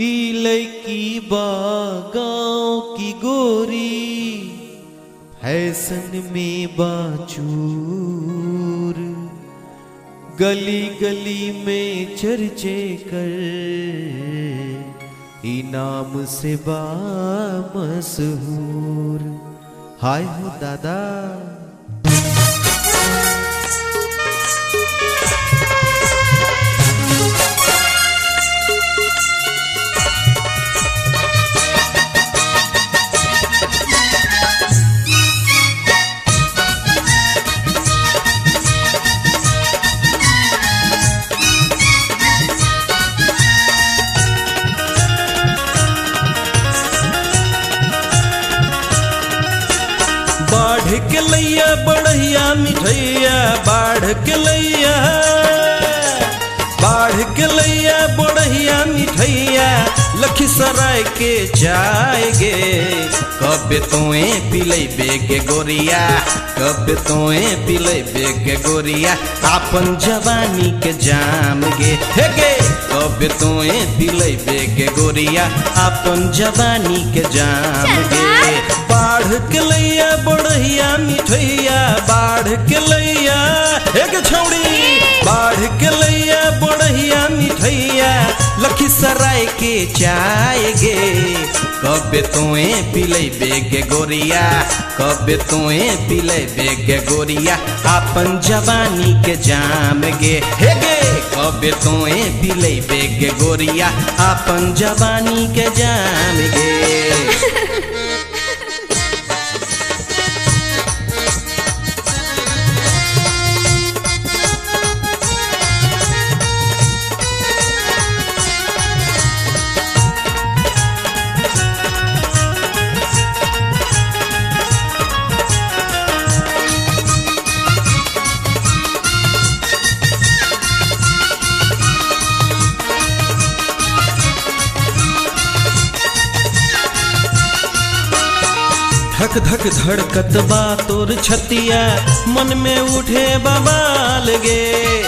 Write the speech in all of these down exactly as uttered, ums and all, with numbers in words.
ई लड़की बा गाँव की गोरी, फैशन में बाचूर, गली गली में चर्चे कर, इनाम से बा मशहूर। हाय हो दादा। बाढ़ के लैया बढ़िया मिठैया, बाढ़ के लैया, बाढ़ के लैया बढ़िया मिठैया, लखीसराय के जाएगे। कब तोए पिलै बेगे गोरिया, कब तोए पिलै बेगे गोरिया, आपन जवानी के जाम गे हेगे। कब तोए पिलै बेगे गोरिया, आपन जवानी के जाम गे। बाढ़ के लैया बढ़िया मिठैया, बाढ़ के लैया एक छौड़ी, बाढ़ के लैया बढ़िया मिठैया, लखीसराय के जाएगे। कब तोए पिलै बेगे गोरिया, कब तोए पिलै बेगे गोरिया, आपन जवानी के जाम गे हेगे। कब तोए पिलै बेगे गोरिया, आपन जवानी के जाम गे। धक धक धड़कत बा तोर छतिया, मन में उठे बवाल गे।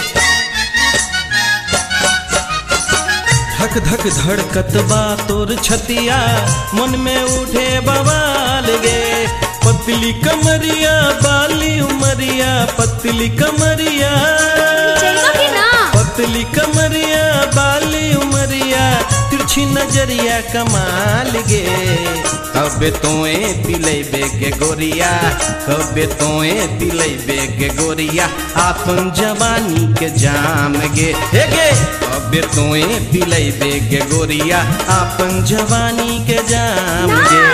धक धक धड़कत बा तोर छतिया, मन में उठे बवाल गे। पतली कमरिया बाली उमरिया, पतली कमरिया, पतली कमरिया बाली उमरिया, तिरछी नजरिया कमाल गे। कब तोए पिलै बेगे गोरिया, कब तोए पिलै बेगे गोरिया, आपन जवानी के जाम गे हेगे। कब तोए पिलै बेगे गोरिया, आपन जवानी के जाम गे।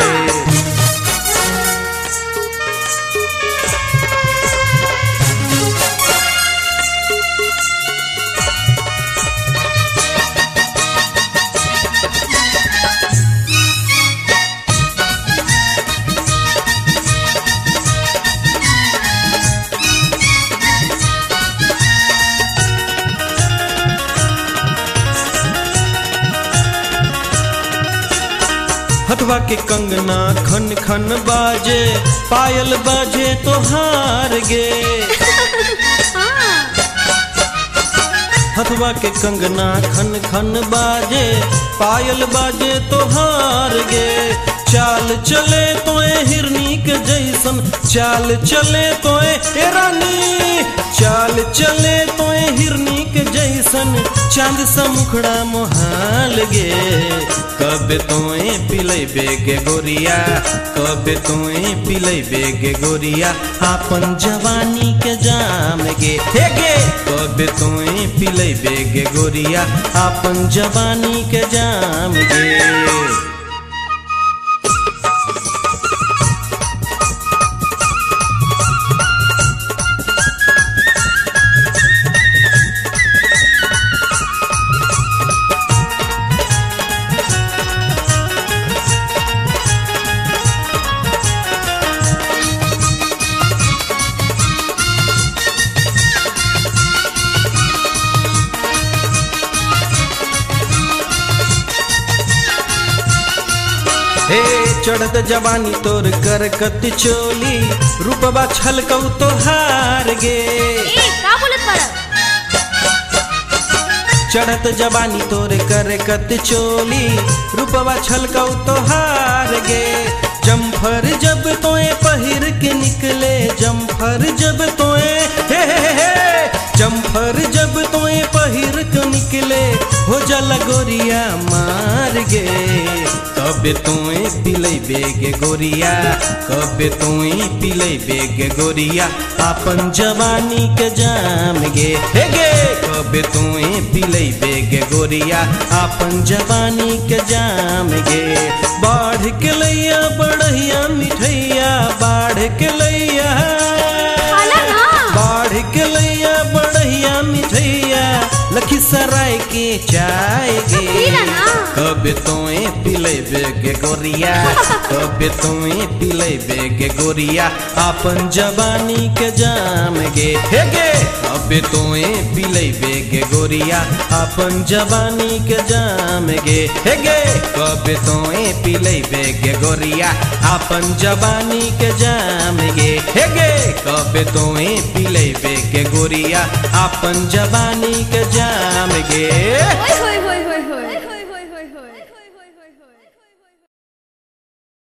हथवा के कंगना खन खन बाजे, पायल बाजे तो हार गे। हथवा के कंगना खन खन बाजे, पायल बाजे तो हार गे। चाल चले तोए हिरनी के जैसन, चाल चले तोए रानी, चाल चले तोए हिरनी के जैसन, चांद सा मुखड़ा मोहाल गे। कब तोए पिलै बेगे गोरिया, कब तोए पिलै बेगे गोरिया, आपन जवानी के जाम गे हेगे। कब तोए पिलै बेगे गोरिया, आपन जवानी के जाम गे। हे चढ़त जवानी तोर कर कत चोली, रूपबा छलकौ तो हार गे। ए का बोलत बाड़ा? चढ़त जवानी तोरे करे कत चोली रूपवा छलकौ तोहार गे जम्फर जब तोए पहिर के निकले जम्फर जब तोए हे हे हे जम्फर जब तोए पहिर के निकले हो जला गोरिया मार गे कबे तोए पिलै बेगे गोरिया कबे तोए पिलै बेगे गोरिया अपन जवानी के जाम गे हे गे कबे तोए पिलै बेगे गोरिया अपन जवानी के जाम गे बाढ़ के लैया बढ़िया मिठैया बाढ़ के लैया बाढ़ के लैया बढ़िया मिठैया लखीसराय के चाय गे कबे तोए पिलै बेगे गोरिया कबे तोए पिलै बेगे गोरिया अपन जवानी के जाम गे हे गे कबे तोए पिलै बेगे गोरिया अपन जवानी के जाम गे हे गे कबे तोए पिलै बेगे गोरिया अपन जवानी के जाम गे हे गे कबे तोए पिलै बेगे गोरिया अपन जवानी के जाम गे